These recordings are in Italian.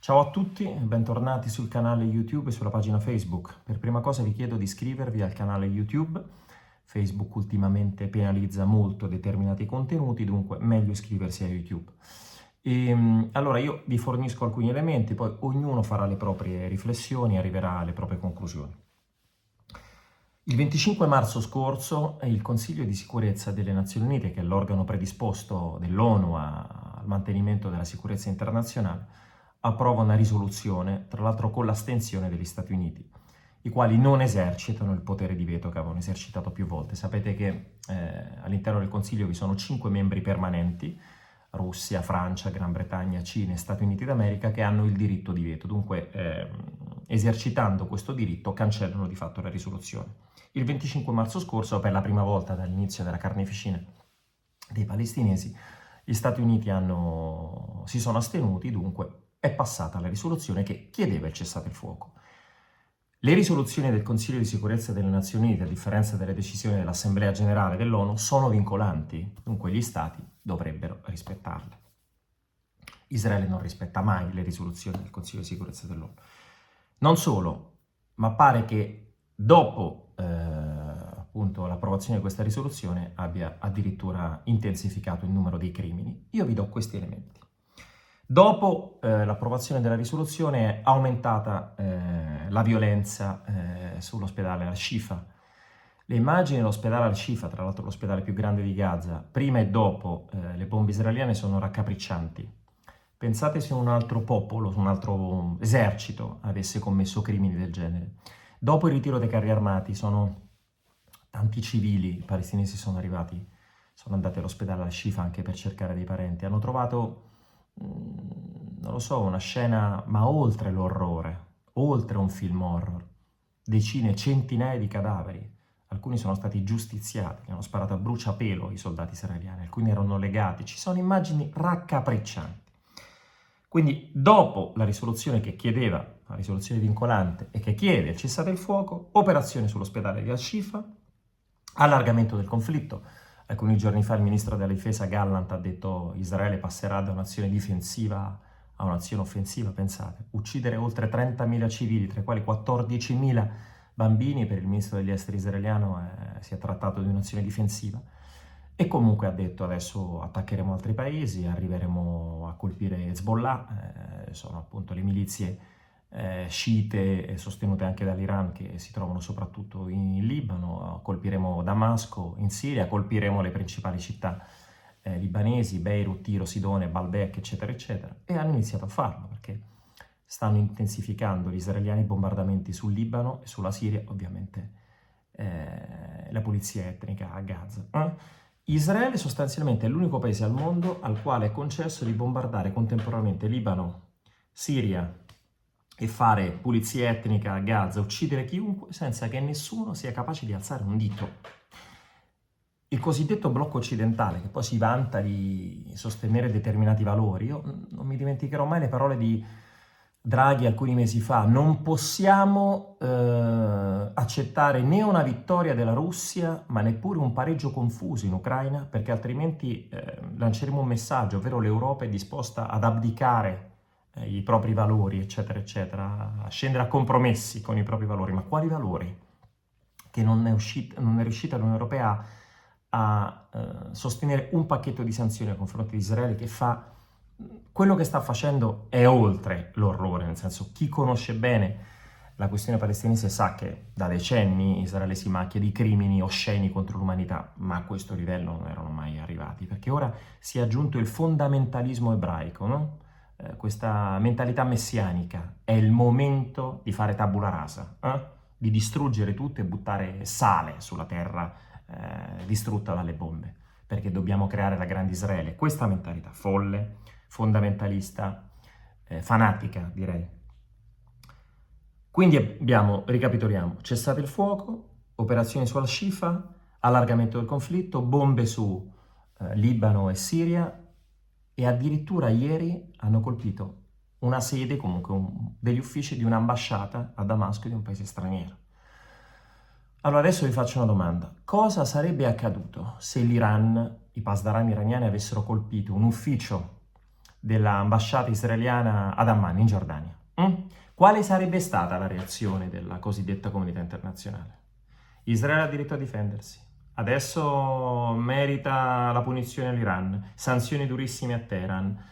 Ciao a tutti e bentornati sul canale YouTube e sulla pagina Facebook. Per prima cosa vi chiedo di iscrivervi al canale YouTube. Facebook ultimamente penalizza molto determinati contenuti, dunque meglio iscriversi a YouTube. Allora io vi fornisco alcuni elementi, poi ognuno farà le proprie riflessioni e arriverà alle proprie conclusioni. Il 25 marzo scorso il Consiglio di sicurezza delle Nazioni Unite, che è l'organo predisposto dell'ONU al mantenimento della sicurezza internazionale, approva una risoluzione, tra l'altro con l'astensione degli Stati Uniti, i quali non esercitano il potere di veto che avevano esercitato più volte. Sapete che all'interno del Consiglio vi sono 5 membri permanenti, Russia, Francia, Gran Bretagna, Cina e Stati Uniti d'America, che hanno il diritto di veto. Dunque, esercitando questo diritto, cancellano di fatto la risoluzione. Il 25 marzo scorso, per la prima volta dall'inizio della carneficina dei palestinesi, gli Stati Uniti si sono astenuti, dunque è passata la risoluzione che chiedeva il cessate il fuoco. Le risoluzioni del Consiglio di sicurezza delle Nazioni Unite, a differenza delle decisioni dell'Assemblea Generale dell'ONU, sono vincolanti, dunque gli Stati dovrebbero rispettarle. Israele non rispetta mai le risoluzioni del Consiglio di sicurezza dell'ONU. Non solo, ma pare che dopo appunto l'approvazione di questa risoluzione abbia addirittura intensificato il numero dei crimini. Io vi do questi elementi. Dopo l'approvazione della risoluzione è aumentata la violenza sull'ospedale Al-Shifa. Le immagini dell'ospedale Al-Shifa, tra l'altro l'ospedale più grande di Gaza, prima e dopo le bombe israeliane sono raccapriccianti. Pensate se un altro popolo, un altro esercito avesse commesso crimini del genere. Dopo il ritiro dei carri armati tanti civili palestinesi sono andati all'ospedale Al-Shifa anche per cercare dei parenti. Hanno trovato, non lo so, una scena, ma oltre l'orrore, oltre un film horror, decine, centinaia di cadaveri. Alcuni sono stati giustiziati, hanno sparato a bruciapelo i soldati israeliani, alcuni erano legati. Ci sono immagini raccapriccianti. Quindi dopo la risoluzione che chiedeva, la risoluzione vincolante e che chiede il cessate il fuoco, operazione sull'ospedale di Al-Shifa, allargamento del conflitto. Alcuni giorni fa il ministro della difesa Gallant ha detto che Israele passerà da un'azione difensiva a un'azione offensiva, pensate. Uccidere oltre 30.000 civili, tra i quali 14.000 bambini, per il ministro degli esteri israeliano si è trattato di un'azione difensiva. E comunque ha detto adesso attaccheremo altri paesi, arriveremo a colpire Hezbollah, sono appunto le milizie sciite sostenute anche dall'Iran che si trovano soprattutto in Libano, colpiremo Damasco in Siria, colpiremo le principali città libanesi, Beirut, Tiro, Sidone, Baalbek, eccetera, eccetera. E hanno iniziato a farlo perché stanno intensificando gli israeliani i bombardamenti sul Libano e sulla Siria, ovviamente la pulizia etnica a Gaza. Israele sostanzialmente è l'unico paese al mondo al quale è concesso di bombardare contemporaneamente Libano, Siria e fare pulizia etnica a Gaza, uccidere chiunque senza che nessuno sia capace di alzare un dito. Il cosiddetto blocco occidentale, che poi si vanta di sostenere determinati valori, io non mi dimenticherò mai le parole di Draghi alcuni mesi fa: non possiamo accettare né una vittoria della Russia, ma neppure un pareggio confuso in Ucraina, perché altrimenti lanceremo un messaggio, ovvero l'Europa è disposta ad abdicare i propri valori, eccetera, eccetera, a scendere a compromessi con i propri valori. Ma quali valori? Che non è riuscita l'Unione Europea a sostenere un pacchetto di sanzioni nei confronti di Israele che fa quello che sta facendo è oltre l'orrore, nel senso, chi conosce bene la questione palestinese sa che da decenni Israele si macchia di crimini osceni contro l'umanità, ma a questo livello non erano mai arrivati, perché ora si è aggiunto il fondamentalismo ebraico, no? Questa mentalità messianica. È il momento di fare tabula rasa, di distruggere tutto e buttare sale sulla terra distrutta dalle bombe, perché dobbiamo creare la grande Israele. Questa mentalità folle, fondamentalista, fanatica, direi. Quindi ricapitoliamo, cessate il fuoco, operazioni su Al-Shifa, allargamento del conflitto, bombe su Libano e Siria, e addirittura ieri hanno colpito una sede, comunque degli uffici di un'ambasciata a Damasco di un paese straniero. Allora adesso vi faccio una domanda: cosa sarebbe accaduto se l'Iran, i pasdaran iraniani avessero colpito un ufficio dell'ambasciata israeliana ad Amman, in Giordania. Quale sarebbe stata la reazione della cosiddetta comunità internazionale? Israele ha diritto a difendersi, adesso merita la punizione all'Iran, sanzioni durissime a Teheran,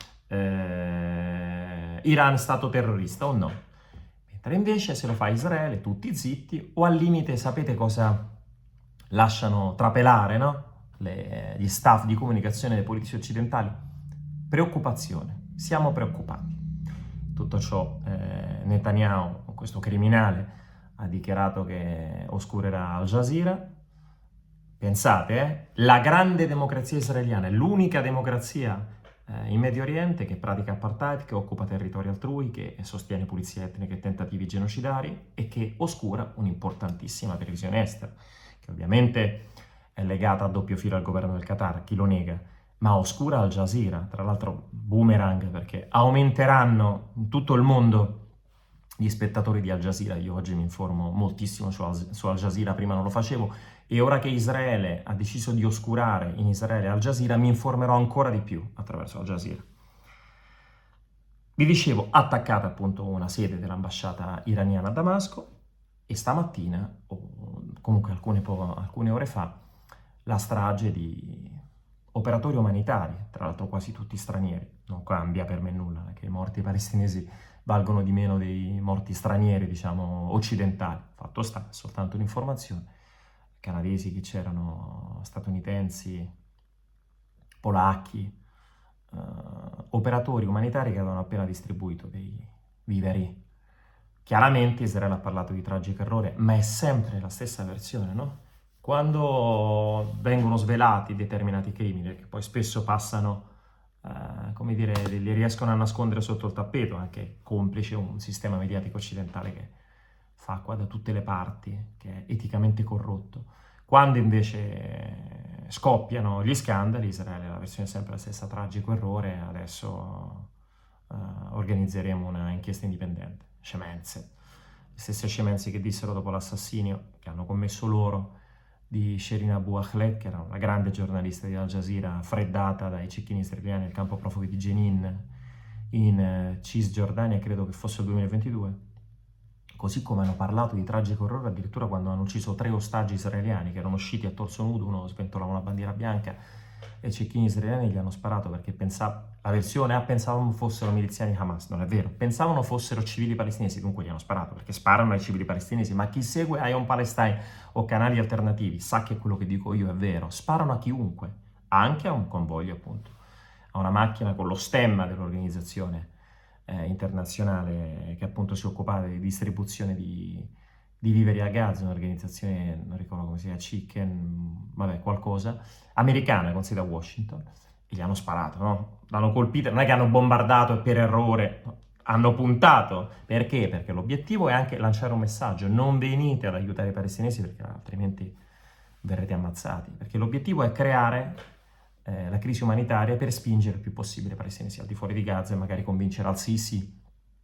Iran stato terrorista o no? Mentre invece se lo fa Israele, tutti zitti, o al limite sapete cosa lasciano trapelare, no? Gli staff di comunicazione dei politici occidentali? Preoccupazione, siamo preoccupati. Tutto ciò Netanyahu, questo criminale, ha dichiarato che oscurerà Al Jazeera. Pensate, la grande democrazia israeliana è l'unica democrazia in Medio Oriente che pratica apartheid, che occupa territori altrui, che sostiene pulizie etniche e tentativi genocidari e che oscura un'importantissima televisione estera, che ovviamente è legata a doppio filo al governo del Qatar, chi lo nega, ma oscura Al Jazeera, tra l'altro boomerang, perché aumenteranno in tutto il mondo gli spettatori di Al Jazeera. Io oggi mi informo moltissimo su Al Jazeera, prima non lo facevo, e ora che Israele ha deciso di oscurare in Israele Al Jazeera, mi informerò ancora di più attraverso Al Jazeera. Vi dicevo, attaccata appunto una sede dell'ambasciata iraniana a Damasco, e stamattina, o comunque alcune ore fa, la strage di operatori umanitari, tra l'altro quasi tutti stranieri. Non cambia per me nulla, perché i morti palestinesi valgono di meno dei morti stranieri, diciamo, occidentali. Fatto sta, è soltanto un'informazione. Canadesi che c'erano, statunitensi, polacchi, operatori umanitari che avevano appena distribuito dei viveri. Chiaramente Israele ha parlato di tragico errore, ma è sempre la stessa versione, no? Quando vengono svelati determinati crimini, che poi spesso passano, come dire, li riescono a nascondere sotto il tappeto, anche complice un sistema mediatico occidentale che fa acqua da tutte le parti, che è eticamente corrotto. Quando invece scoppiano gli scandali, Israele, la versione è sempre la stessa, tragico errore, adesso organizzeremo una inchiesta indipendente. Scemenze. Le stesse scemenze che dissero dopo l'assassinio, che hanno commesso loro, di Shirin Abu Akleh, che era una grande giornalista di Al Jazeera, freddata dai cecchini israeliani al campo profughi di Jenin in Cisgiordania, credo che fosse il 2022. Così come hanno parlato di tragico orrore addirittura quando hanno ucciso 3 ostaggi israeliani che erano usciti a torso nudo, uno sventolava una bandiera bianca e i cecchini israeliani gli hanno sparato perché la versione A pensavano fossero miliziani Hamas, non è vero, pensavano fossero civili palestinesi, dunque gli hanno sparato perché sparano ai civili palestinesi, ma chi segue Ion Palestine o canali alternativi sa che quello che dico io è vero, sparano a chiunque, anche a un convoglio appunto, a una macchina con lo stemma dell'organizzazione internazionale che appunto si occupava di distribuzione di viveri a Gaza, un'organizzazione, non ricordo come si chiama, Chicken, vabbè, qualcosa, americana con sede a Washington, e gli hanno sparato, no? L'hanno colpita, non è che hanno bombardato per errore, no? Hanno puntato, perché? Perché l'obiettivo è anche lanciare un messaggio, non venite ad aiutare i palestinesi perché altrimenti verrete ammazzati, perché l'obiettivo è creare la crisi umanitaria per spingere il più possibile i palestinesi al di fuori di Gaza e magari convincere al-Sisi,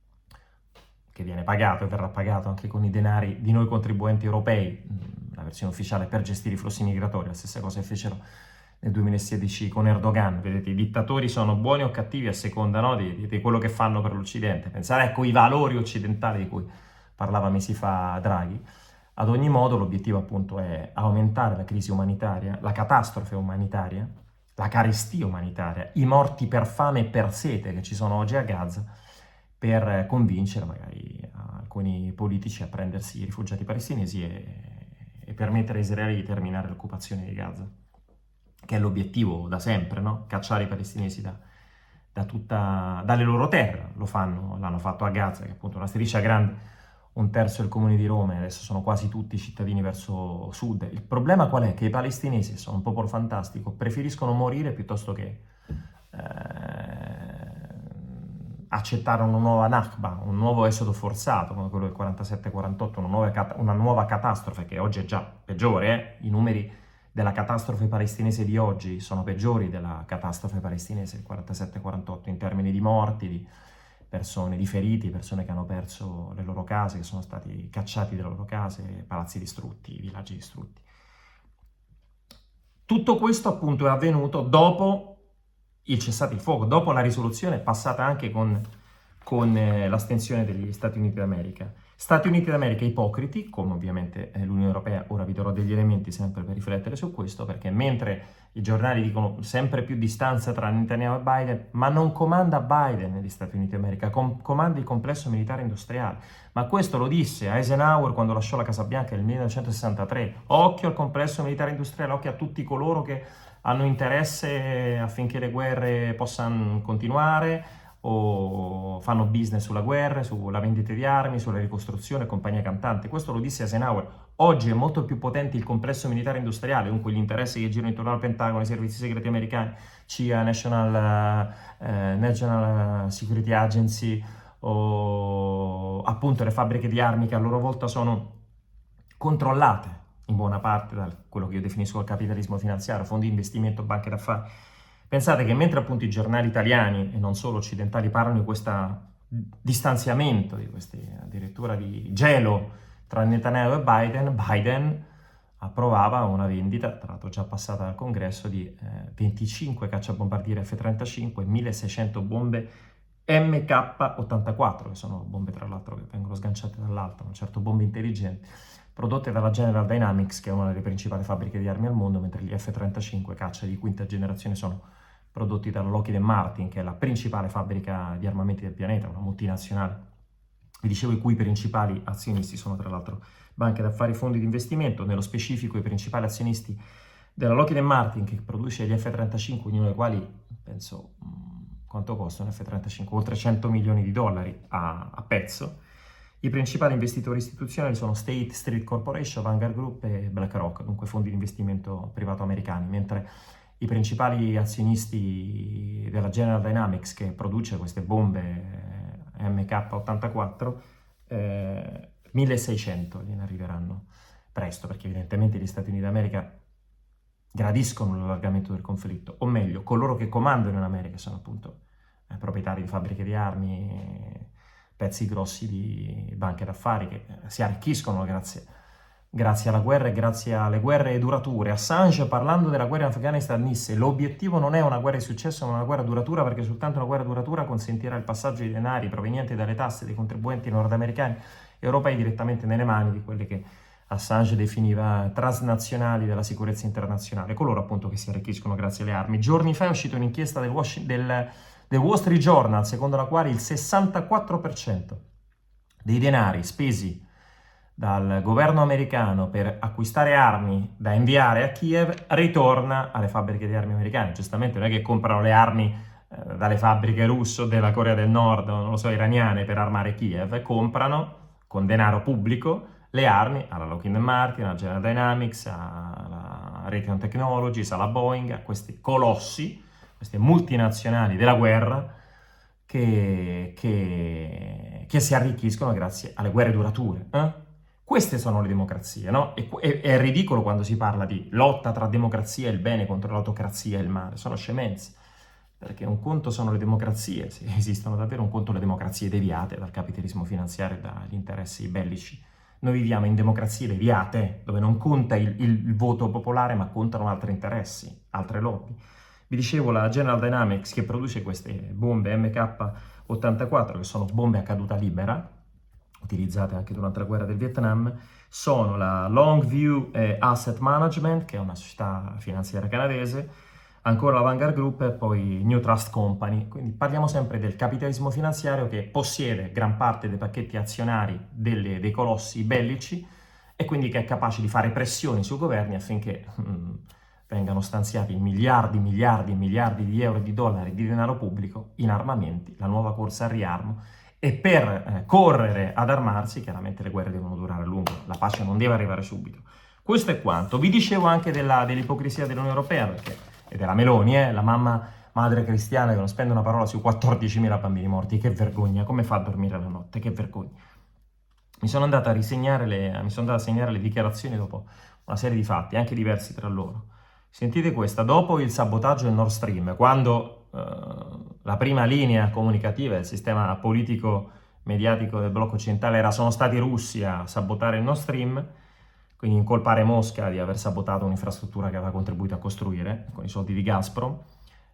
che viene pagato e verrà pagato anche con i denari di noi contribuenti europei, la versione ufficiale per gestire i flussi migratori, la stessa cosa che fecero nel 2016 con Erdogan. Vedete, i dittatori sono buoni o cattivi a seconda, no, di quello che fanno per l'Occidente. Pensare, ecco, i valori occidentali di cui parlava mesi fa Draghi. Ad ogni modo l'obiettivo appunto è aumentare la crisi umanitaria, la catastrofe umanitaria, la carestia umanitaria, i morti per fame e per sete che ci sono oggi a Gaza, per convincere magari alcuni politici a prendersi i rifugiati palestinesi e permettere a Israele di terminare l'occupazione di Gaza, che è l'obiettivo da sempre, no? Cacciare i palestinesi dalle loro terre. L'hanno fatto a Gaza, che è appunto una striscia grande, 1/3 del comune di Roma, e adesso sono quasi tutti cittadini verso sud. Il problema qual è? Che i palestinesi, sono un popolo fantastico, preferiscono morire piuttosto che accettare una nuova Nakba, un nuovo esodo forzato come quello del 47-48, una nuova catastrofe che oggi è già peggiore. I numeri della catastrofe palestinese di oggi sono peggiori della catastrofe palestinese del 47-48 in termini di morti, di persone, di feriti, persone che hanno perso le loro case, che sono stati cacciati dalle loro case, palazzi distrutti, villaggi distrutti. Tutto questo appunto è avvenuto dopo il cessate il fuoco, dopo la risoluzione passata anche con l'astensione degli Stati Uniti d'America. Stati Uniti d'America ipocriti, come ovviamente l'Unione Europea, ora vi darò degli elementi sempre per riflettere su questo, perché mentre i giornali dicono sempre più distanza tra Netanyahu e Biden, ma non comanda Biden negli Stati Uniti d'America, comanda il complesso militare industriale. Ma questo lo disse Eisenhower quando lasciò la Casa Bianca nel 1963. Occhio al complesso militare industriale, occhio a tutti coloro che hanno interesse affinché le guerre possano continuare, o fanno business sulla guerra, sulla vendita di armi, sulla ricostruzione, compagnia cantante. Questo lo disse Eisenhower. Oggi è molto più potente il complesso militare industriale, dunque gli interessi che girano intorno al Pentagono, i servizi segreti americani, CIA, National Security Agency, o appunto le fabbriche di armi che a loro volta sono controllate in buona parte da quello che io definisco il capitalismo finanziario, fondi di investimento, banche d'affari. Pensate che mentre appunto i giornali italiani e non solo occidentali parlano di questo distanziamento, di questi addirittura di gelo tra Netanyahu e Biden approvava una vendita, tra l'altro già passata dal congresso, di 25 cacciabombardieri F-35 e 1600 bombe MK-84, che sono bombe tra l'altro che vengono sganciate dall'alto, non certo bombe intelligenti, prodotte dalla General Dynamics, che è una delle principali fabbriche di armi al mondo, mentre gli F-35 caccia di quinta generazione sono prodotti dalla Lockheed Martin, che è la principale fabbrica di armamenti del pianeta, una multinazionale. Vi dicevo i cui principali azionisti sono tra l'altro banche d'affari e fondi di investimento, nello specifico i principali azionisti della Lockheed Martin, che produce gli F-35, ognuno dei quali, penso, quanto costa un F-35? Oltre 100 milioni di dollari a pezzo. I principali investitori istituzionali sono State Street Corporation, Vanguard Group e BlackRock, dunque fondi di investimento privato americani, mentre i principali azionisti della General Dynamics, che produce queste bombe MK-84, 1600 gliene arriveranno presto, perché evidentemente gli Stati Uniti d'America gradiscono l'allargamento del conflitto, o meglio, coloro che comandano in America sono appunto proprietari di fabbriche di armi, pezzi grossi di banche d'affari che si arricchiscono grazie alla guerra e grazie alle guerre durature. Assange, parlando della guerra in Afghanistan, disse: l'obiettivo non è una guerra di successo, ma una guerra duratura, perché soltanto una guerra duratura consentirà il passaggio di denari provenienti dalle tasse dei contribuenti nordamericani e europei direttamente nelle mani di quelle che Assange definiva transnazionali della sicurezza internazionale, coloro appunto che si arricchiscono grazie alle armi. Giorni fa è uscita un'inchiesta del Wall Street Journal, secondo la quale il 64% dei denari spesi dal governo americano per acquistare armi da inviare a Kiev ritorna alle fabbriche di armi americane. Giustamente non è che comprano le armi dalle fabbriche russe o della Corea del Nord, o non lo so, iraniane, per armare Kiev, comprano con denaro pubblico le armi alla Lockheed Martin, alla General Dynamics, alla Raytheon Technologies, alla Boeing, a questi colossi, queste multinazionali della guerra che si arricchiscono grazie alle guerre durature. Queste sono le democrazie, no? È ridicolo quando si parla di lotta tra democrazia e il bene contro l'autocrazia e il male, sono scemenze, perché un conto sono le democrazie, se esistono davvero, un conto le democrazie deviate dal capitalismo finanziario e dagli interessi bellici. Noi viviamo in democrazie deviate, dove non conta il voto popolare, ma contano altri interessi, altre lobby. Vi dicevo, la General Dynamics, che produce queste bombe MK-84, che sono bombe a caduta libera, utilizzate anche durante la guerra del Vietnam, sono la Longview Asset Management, che è una società finanziaria canadese, ancora la Vanguard Group e poi New Trust Company. Quindi parliamo sempre del capitalismo finanziario che possiede gran parte dei pacchetti azionari dei colossi bellici e quindi che è capace di fare pressioni sui governi affinché vengano stanziati miliardi di euro e di dollari di denaro pubblico in armamenti, la nuova corsa al riarmo. E per correre ad armarsi, chiaramente le guerre devono durare a lungo, la pace non deve arrivare subito. Questo è quanto. Vi dicevo anche dell'ipocrisia dell'Unione Europea, e della Meloni, la madre cristiana che non spende una parola sui 14.000 bambini morti. Che vergogna, come fa a dormire la notte, che vergogna. Mi sono andato a segnare le dichiarazioni dopo una serie di fatti, anche diversi tra loro. Sentite questa: dopo il sabotaggio del Nord Stream, quando la prima linea comunicativa del sistema politico mediatico del blocco occidentale era: sono stati i russi a sabotare il Nord Stream, quindi incolpare Mosca di aver sabotato un'infrastruttura che aveva contribuito a costruire con i soldi di Gazprom,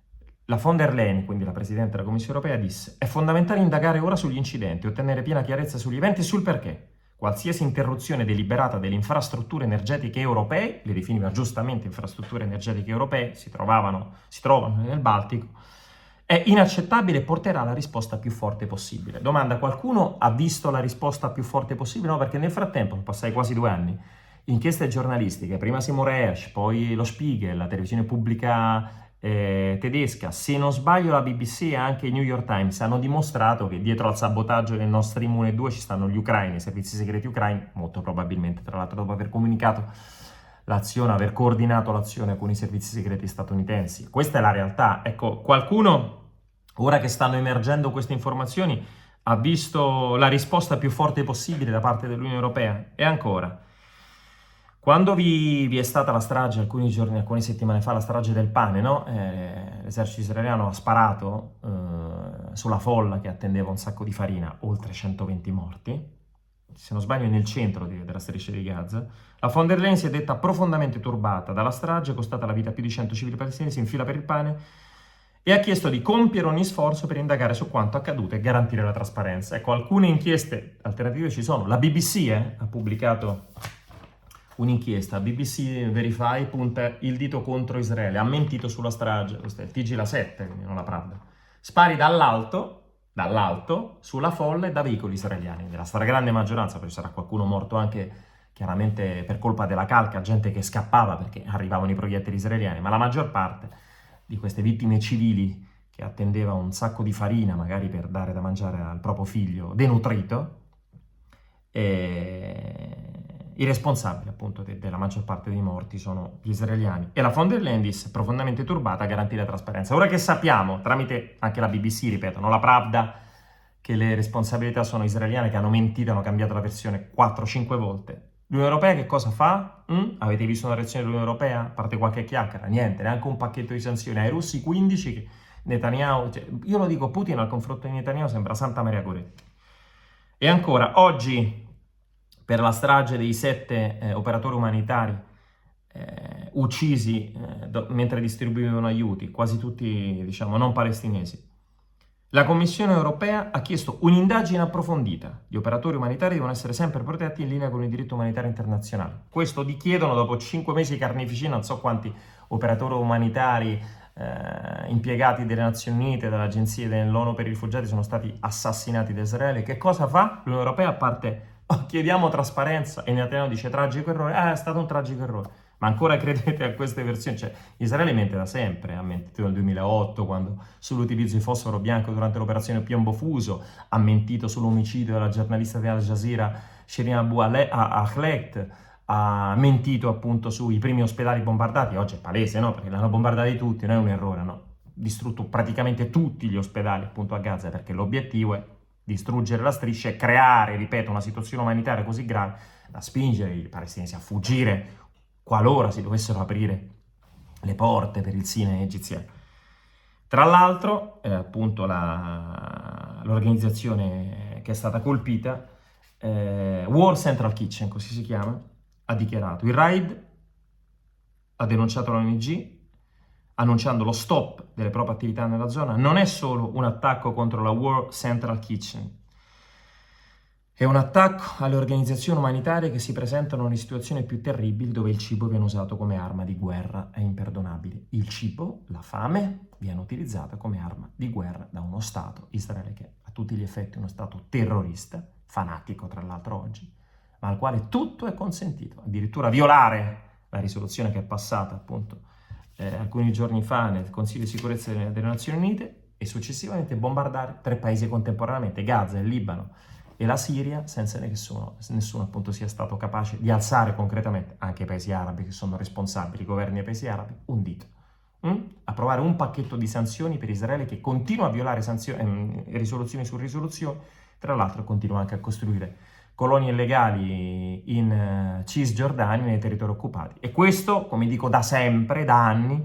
la von der Leyen, quindi la Presidente della Commissione Europea, disse: è fondamentale indagare ora sugli incidenti, ottenere piena chiarezza sugli eventi e sul perché. Qualsiasi interruzione deliberata delle infrastrutture energetiche europee, le definiva giustamente infrastrutture energetiche europee, si trovano nel Baltico, è inaccettabile e porterà la risposta più forte possibile. Domanda: qualcuno ha visto la risposta più forte possibile? No, perché nel frattempo, sono passati quasi 2 anni, inchieste giornalistiche, prima Seymour Hersh, poi lo Spiegel, la televisione pubblica tedesca, se non sbaglio la BBC e anche il New York Times hanno dimostrato che dietro al sabotaggio del Nord Stream 1 e 2 ci stanno gli ucraini, i servizi segreti ucraini, molto probabilmente tra l'altro dopo aver comunicato l'azione, aver coordinato l'azione con i servizi segreti statunitensi. Questa è la realtà. Ecco, qualcuno, ora che stanno emergendo queste informazioni, ha visto la risposta più forte possibile da parte dell'Unione Europea? E ancora, quando vi è stata la strage alcune settimane fa, la strage del pane, no? L'esercito israeliano ha sparato sulla folla che attendeva un sacco di farina, oltre 120 morti, se non sbaglio nel centro della striscia di Gaza. La von der Leyen si è detta profondamente turbata dalla strage, costata la vita a più di 100 civili palestinesi in fila per il pane, e ha chiesto di compiere ogni sforzo per indagare su quanto accaduto e garantire la trasparenza. Ecco, alcune inchieste alternative ci sono. La BBC ha pubblicato un'inchiesta, BBC Verify, punta il dito contro Israele, ha mentito sulla strage, questo è il TG La 7, quindi non la Pravda. Spari dall'alto, sulla folla e da veicoli israeliani, nella stragrande maggioranza, poi ci sarà qualcuno morto anche chiaramente per colpa della calca, gente che scappava perché arrivavano i proiettili israeliani, ma la maggior parte di queste vittime civili che attendeva un sacco di farina, magari per dare da mangiare al proprio figlio denutrito, i responsabili appunto della maggior parte dei morti sono gli israeliani. E la von der Leyen disse, profondamente turbata, a garantire la trasparenza. Ora che sappiamo, tramite anche la BBC, ripeto, non la Pravda, che le responsabilità sono israeliane, che hanno mentito, hanno cambiato la versione 4-5 volte, l'Unione Europea che cosa fa? Avete visto una reazione dell'Unione Europea? A parte qualche chiacchiera, niente, neanche un pacchetto di sanzioni. Ai russi 15, che Netanyahu, io lo dico, Putin al confronto di Netanyahu sembra Santa Maria Goretti. E ancora, oggi, per la strage dei 7 operatori umanitari uccisi mentre distribuivano aiuti, quasi tutti, diciamo, non palestinesi, la Commissione Europea ha chiesto un'indagine approfondita. Gli operatori umanitari devono essere sempre protetti in linea con il diritto umanitario internazionale. Questo di chiedono dopo 5 mesi di carneficina, non so quanti operatori umanitari impiegati delle Nazioni Unite, dall'Agenzia dell'ONU per i rifugiati sono stati assassinati da Israele. Che cosa fa l'Unione Europea? A parte chiediamo trasparenza, e Netanyahu dice tragico errore, è stato un tragico errore. Ma ancora credete a queste versioni? Cioè, Israele mente da sempre, ha mentito nel 2008 quando sull'utilizzo di fosforo bianco durante l'operazione Piombo Fuso, ha mentito sull'omicidio della giornalista di Al Jazeera Shirin Abu Akleh, ha mentito appunto sui primi ospedali bombardati. Oggi è palese, no? Perché l'hanno bombardati tutti, non è un errore, hanno distrutto praticamente tutti gli ospedali appunto a Gaza, perché l'obiettivo è distruggere la striscia e creare, ripeto, una situazione umanitaria così grave da spingere i palestinesi a fuggire qualora si dovessero aprire le porte per il Sinai egiziano. Tra l'altro, appunto, l'organizzazione che è stata colpita, War Central Kitchen, così si chiama, ha dichiarato il raid, ha denunciato l'ONG, annunciando lo stop delle proprie attività nella zona. Non è solo un attacco contro la War Central Kitchen, è un attacco alle organizzazioni umanitarie che si presentano nelle situazioni più terribili dove il cibo viene usato come arma di guerra. È imperdonabile. Il cibo, la fame, viene utilizzata come arma di guerra da uno Stato, Israele, che è a tutti gli effetti uno Stato terrorista, fanatico tra l'altro oggi, ma al quale tutto è consentito. Addirittura violare la risoluzione che è passata appunto alcuni giorni fa nel Consiglio di Sicurezza delle Nazioni Unite e successivamente bombardare 3 paesi contemporaneamente, Gaza, il Libano e la Siria, senza che nessuno appunto sia stato capace di alzare concretamente, anche i paesi arabi che sono responsabili, i governi dei paesi arabi, un dito. Approvare un pacchetto di sanzioni per Israele che continua a violare risoluzioni su risoluzioni, tra l'altro continua anche a costruire colonie illegali in Cisgiordania, nei territori occupati. E questo, come dico da sempre, da anni,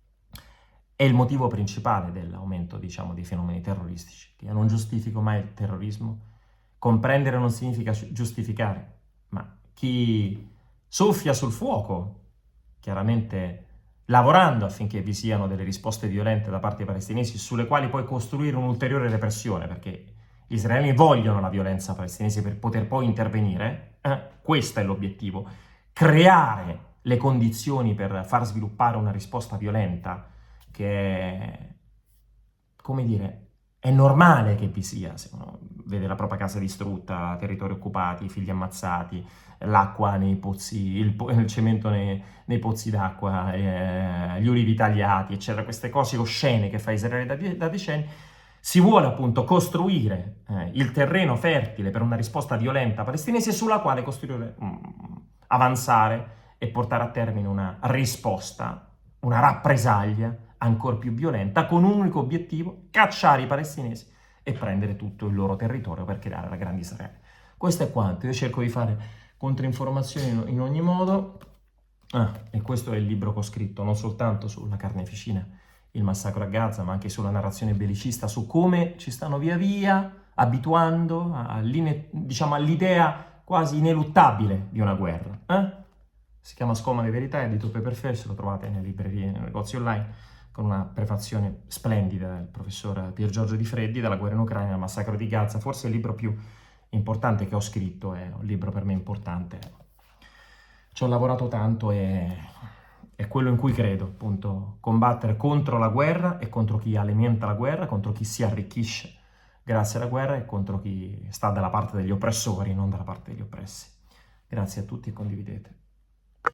è il motivo principale dell'aumento, diciamo, dei fenomeni terroristici. Io non giustifico mai il terrorismo. Comprendere non significa giustificare, ma chi soffia sul fuoco chiaramente lavorando affinché vi siano delle risposte violente da parte dei palestinesi sulle quali poi costruire un'ulteriore repressione, perché gli israeliani vogliono la violenza palestinese per poter poi intervenire. Questo è l'obiettivo, creare le condizioni per far sviluppare una risposta violenta che è, come dire, è normale che vi sia, se uno vede la propria casa distrutta, territori occupati, figli ammazzati, l'acqua nei pozzi, il cemento nei pozzi d'acqua, gli ulivi tagliati, eccetera, queste cose oscene che fa Israele da decenni. Si vuole appunto costruire il terreno fertile per una risposta violenta palestinese sulla quale costruire, avanzare e portare a termine una risposta, una rappresaglia ancora più violenta, con un unico obiettivo: cacciare i palestinesi e prendere tutto il loro territorio per creare la grande Israele. Questo è quanto. Io cerco di fare controinformazioni in ogni modo, e questo è il libro che ho scritto, non soltanto sulla carneficina, il massacro a Gaza, ma anche sulla narrazione bellicista, su come ci stanno via via abituando diciamo, all'idea quasi ineluttabile di una guerra. Si chiama Scomode Verità, edito Paper Fair, lo trovate nelle librerie, nei negozi online, con una prefazione splendida del professor Pier Giorgio Di Freddi, dalla guerra in Ucraina al massacro di Gaza, forse il libro più importante che ho scritto, è un libro per me importante. Ci ho lavorato tanto e è quello in cui credo, appunto, combattere contro la guerra e contro chi alimenta la guerra, contro chi si arricchisce grazie alla guerra e contro chi sta dalla parte degli oppressori, non dalla parte degli oppressi. Grazie a tutti e condividete.